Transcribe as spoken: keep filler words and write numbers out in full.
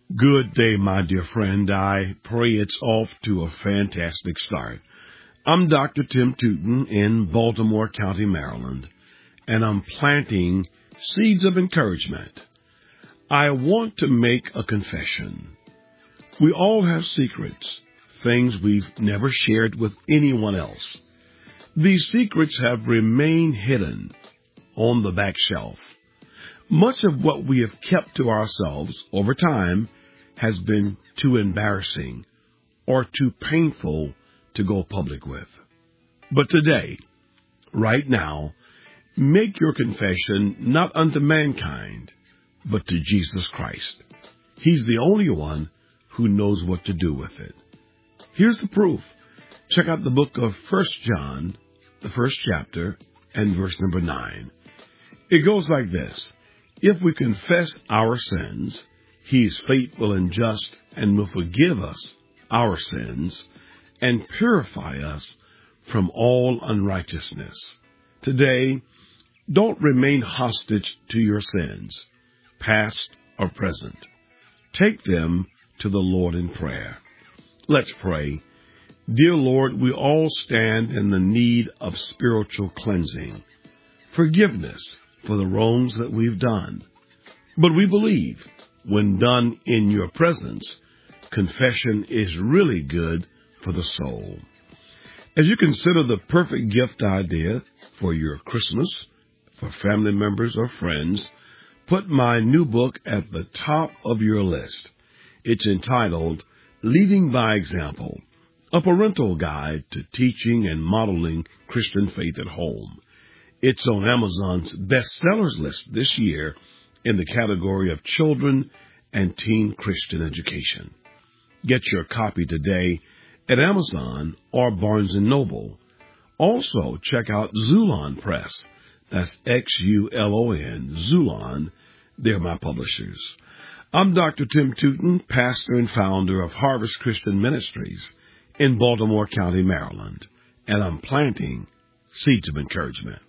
Good day, my dear friend. I pray it's off to a fantastic start. I'm Doctor Tim Tootin in Baltimore County, Maryland, and I'm planting seeds of encouragement. I want to make a confession. We all have secrets, things we've never shared with anyone else. These secrets have remained hidden on the back shelf. Much of what we have kept to ourselves over time has been too embarrassing or too painful to go public with. But today, right now, make your confession not unto mankind, but to Jesus Christ. He's the only one who knows what to do with it. Here's the proof. Check out the book of First John, the first chapter, and verse number nine. It goes like this. If we confess our sins, He is faithful and just and will forgive us our sins and purify us from all unrighteousness. Today, don't remain hostage to your sins, past or present. Take them to the Lord in prayer. Let's pray. Dear Lord, we all stand in the need of spiritual cleansing, forgiveness for the wrongs that we've done. But we believe when done in your presence, confession is really good for the soul. As you consider the perfect gift idea for your Christmas, for family members or friends, put my new book at the top of your list. It's entitled Leading by Example, a parental guide to teaching and modeling Christian faith at home. It's on Amazon's bestsellers list this year in the category of children and teen Christian education. Get your copy today at Amazon or Barnes and Noble. Also, check out Xulon Press. That's X U L O N, Xulon. They're my publishers. I'm Doctor Tim Tootin, pastor and founder of Harvest Christian Ministries in Baltimore County, Maryland, and I'm planting seeds of encouragement.